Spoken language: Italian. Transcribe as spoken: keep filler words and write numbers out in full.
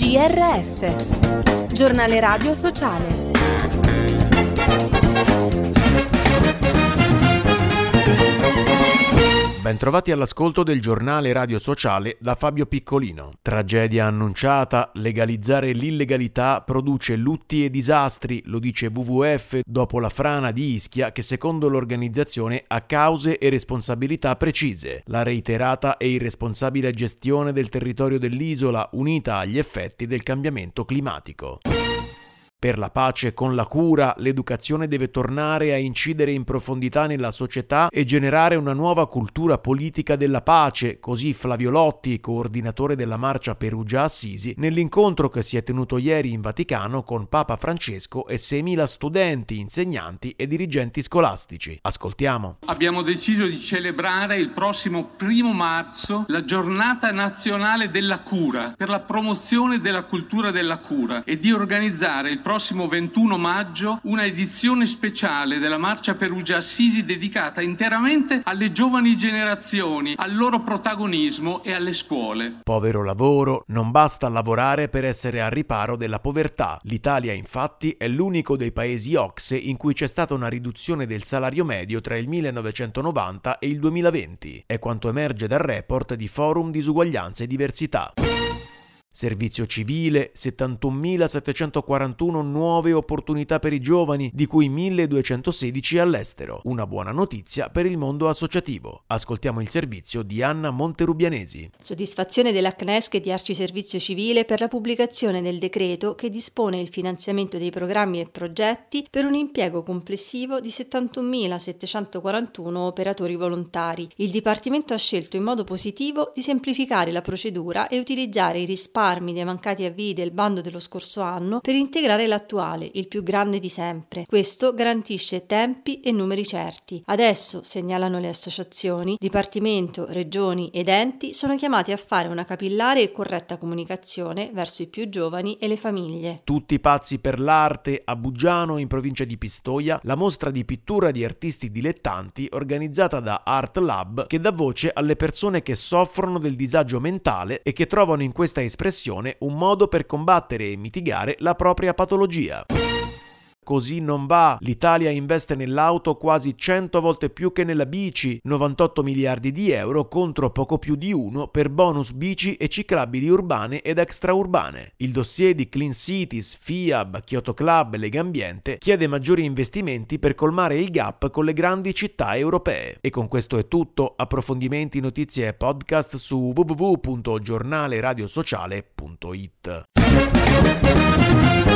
G R S, giornale radio sociale. Bentrovati all'ascolto del giornale radio sociale da Fabio Piccolino. Tragedia annunciata, legalizzare l'illegalità produce lutti e disastri, lo dice W W F dopo la frana di Ischia che secondo l'organizzazione ha cause e responsabilità precise. La reiterata e irresponsabile gestione del territorio dell'isola unita agli effetti del cambiamento climatico. Per la pace con la cura, l'educazione deve tornare a incidere in profondità nella società e generare una nuova cultura politica della pace, così Flavio Lotti, coordinatore della marcia Perugia-Assisi, nell'incontro che si è tenuto ieri in Vaticano con Papa Francesco e seimila studenti, insegnanti e dirigenti scolastici. Ascoltiamo. Abbiamo deciso di celebrare il prossimo primo marzo la giornata nazionale della cura per la promozione della cultura della cura e di organizzare il prossimo ventuno maggio una edizione speciale della Marcia Perugia-Assisi dedicata interamente alle giovani generazioni, al loro protagonismo e alle scuole. Povero lavoro, non basta lavorare per essere al riparo della povertà. L'Italia, infatti, è l'unico dei paesi O C S E in cui c'è stata una riduzione del salario medio tra il millenovecentonovanta e il duemilaventi. È quanto emerge dal report di Forum Disuguaglianza e Diversità. Servizio civile, settantunomilasettecentoquarantuno nuove opportunità per i giovani, di cui milleduecentosedici all'estero. Una buona notizia per il mondo associativo. Ascoltiamo il servizio di Anna Monterubianesi. Soddisfazione della C N E S C e di Arciservizio Civile per la pubblicazione del decreto che dispone il finanziamento dei programmi e progetti per un impiego complessivo di settantunomilasettecentoquarantuno operatori volontari. Il Dipartimento ha scelto in modo positivo di semplificare la procedura e utilizzare i risparmi dei mancati avvii del bando dello scorso anno per integrare l'attuale, il più grande di sempre. Questo garantisce tempi e numeri certi. Adesso, segnalano le associazioni, Dipartimento, Regioni ed enti sono chiamati a fare una capillare e corretta comunicazione verso i più giovani e le famiglie. Tutti pazzi per l'arte. A Buggiano, in provincia di Pistoia, la mostra di pittura di artisti dilettanti organizzata da Art Lab che dà voce alle persone che soffrono del disagio mentale e che trovano in questa espressione un modo per combattere e mitigare la propria patologia. Così non va. L'Italia investe nell'auto quasi cento volte più che nella bici, novantotto miliardi di euro contro poco più di uno per bonus bici e ciclabili urbane ed extraurbane. Il dossier di Clean Cities, FIAB, Kyoto Club e Legambiente chiede maggiori investimenti per colmare il gap con le grandi città europee. E con questo è tutto. Approfondimenti, notizie e podcast su w w w punto giornale radio sociale punto i t.